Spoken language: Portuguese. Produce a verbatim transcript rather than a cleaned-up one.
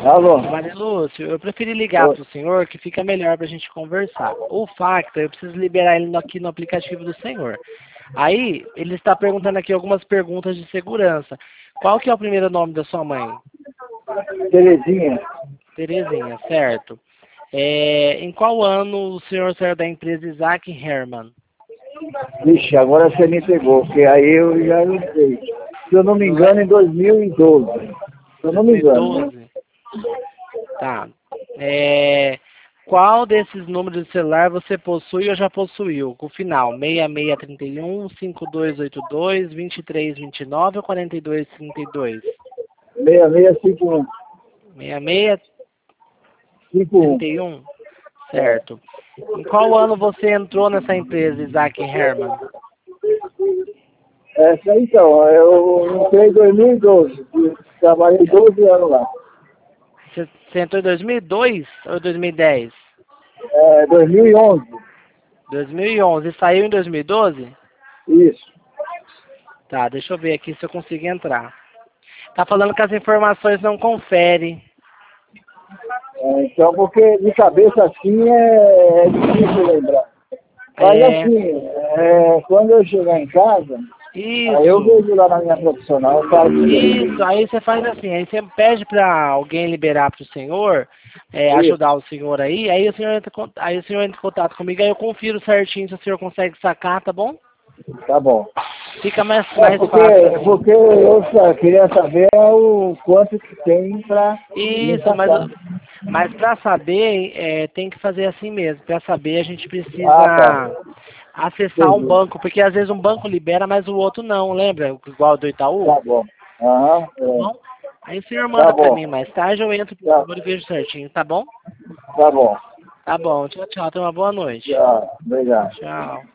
Alô? Maria Lúcia, eu preferi ligar para o senhor que fica melhor para a gente conversar. O Facta, eu preciso liberar ele aqui no aplicativo do senhor. Aí, ele está perguntando aqui algumas perguntas de segurança. Qual que é o primeiro nome da sua mãe? Terezinha. Terezinha, certo. É, em qual ano o senhor saiu da empresa Isaac Herman? Vixe, agora você me pegou, porque aí eu já não sei. Se eu não me engano, em dois mil e doze. Se eu não me engano. dois mil e doze? Tá. É, qual desses números de celular você possui ou já possuiu? Com o final seis seis três um, cinco dois oito dois, dois três dois nove ou quatro dois três dois? seis seis cinco um. seis seis cinco um. três um? Certo. Em qual ano você entrou nessa empresa, Isaac Herman? Essa então, eu entrei em dois mil e doze. Trabalhei doze anos lá. Você, você entrou em dois mil e dois ou dois mil e dez? É, dois mil e onze. dois mil e onze. E saiu em dois mil e doze? Isso. Tá, deixa eu ver aqui se eu consigo entrar. Tá falando que as informações não conferem. É, então, porque de cabeça assim é, é difícil lembrar. Mas É, assim, é, quando eu chegar em casa, aí eu isso, vejo lá na minha profissional, eu falo isso. Aí você faz assim, aí você pede pra alguém liberar pro senhor, é, isso. ajudar o senhor aí, aí o senhor entra, em con- aí o senhor entra em contato comigo, aí eu confiro certinho se o senhor consegue sacar, tá bom? Tá bom. Fica mais, É mais porque, fácil assim. porque eu só queria saber o quanto que tem pra me Isso, mas, sacar. mas para saber, é, tem que fazer assim mesmo. Para saber, a gente Ah, tá. precisa acessar um Entendi. banco, porque às vezes um banco libera, mas o outro não, lembra? Igual do Itaú, Tá bom. Aham, tá é. bom? Aí o senhor Tá manda para bom. mim mais tarde, eu entro pro Tá, senhor e vejo certinho, tá bom? tá bom. Tá bom, tchau, tchau, tenha uma boa noite. Tchau. Obrigado. Tchau.